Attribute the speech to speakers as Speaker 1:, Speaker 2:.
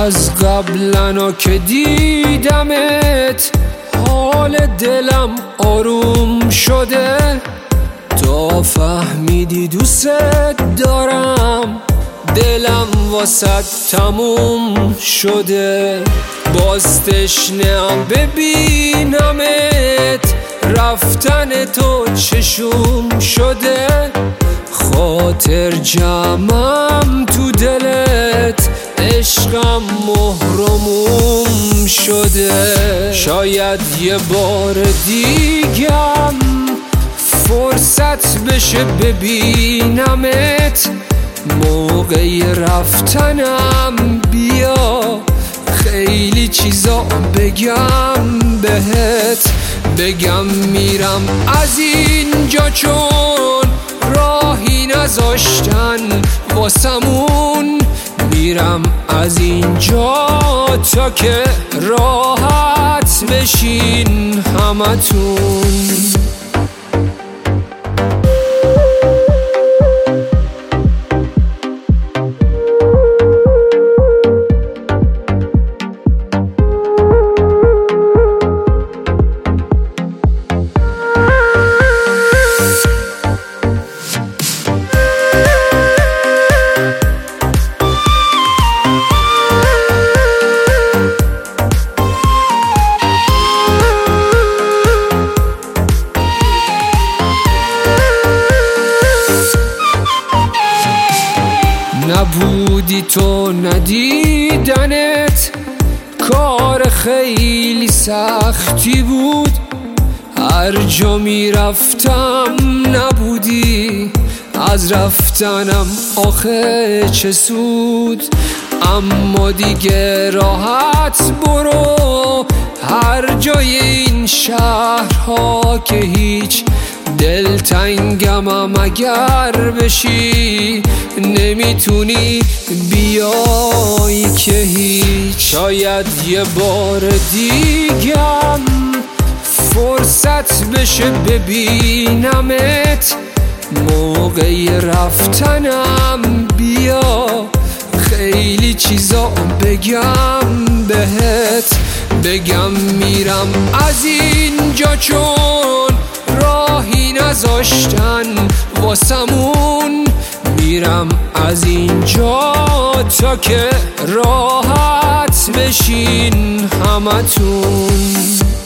Speaker 1: از قبلنا که دیدمت حال دلم آروم شده، تا فهمیدی دوست دارم دلم واسه تموم شده. باز تشنه‌ام ببینمت، رفتن تو چشوم شده. خاطر جمعم تو دلت، عشقم مهرموم شده. شاید یه بار دیگم فرصت بشه ببینمت، موقع رفتنم بیا خیلی چیزا بگم بهت. بگم میرم از اینجا چون راهی نذاشتن واسمون، میرم از اینجا تا که راحت بشین همتون. نبودی تو ندیدنت کار خیلی سختی بود، هر جا میرفتم نبودی، از رفتنم آخه چه سود. اما دیگه راحت برو هر جای این شهرها که هیچ دلتنگمم اگر بشی نمیتونی بیای که هیچ. شاید یه بار دیگم فرصت بشه ببینمت، موقع رفتنم بیا خیلی چیزا بگم بهت. بگم میرم از اینجا چون راهی نذاشتن واسمون، میرم از اینجا تا که راحت بشین همتون.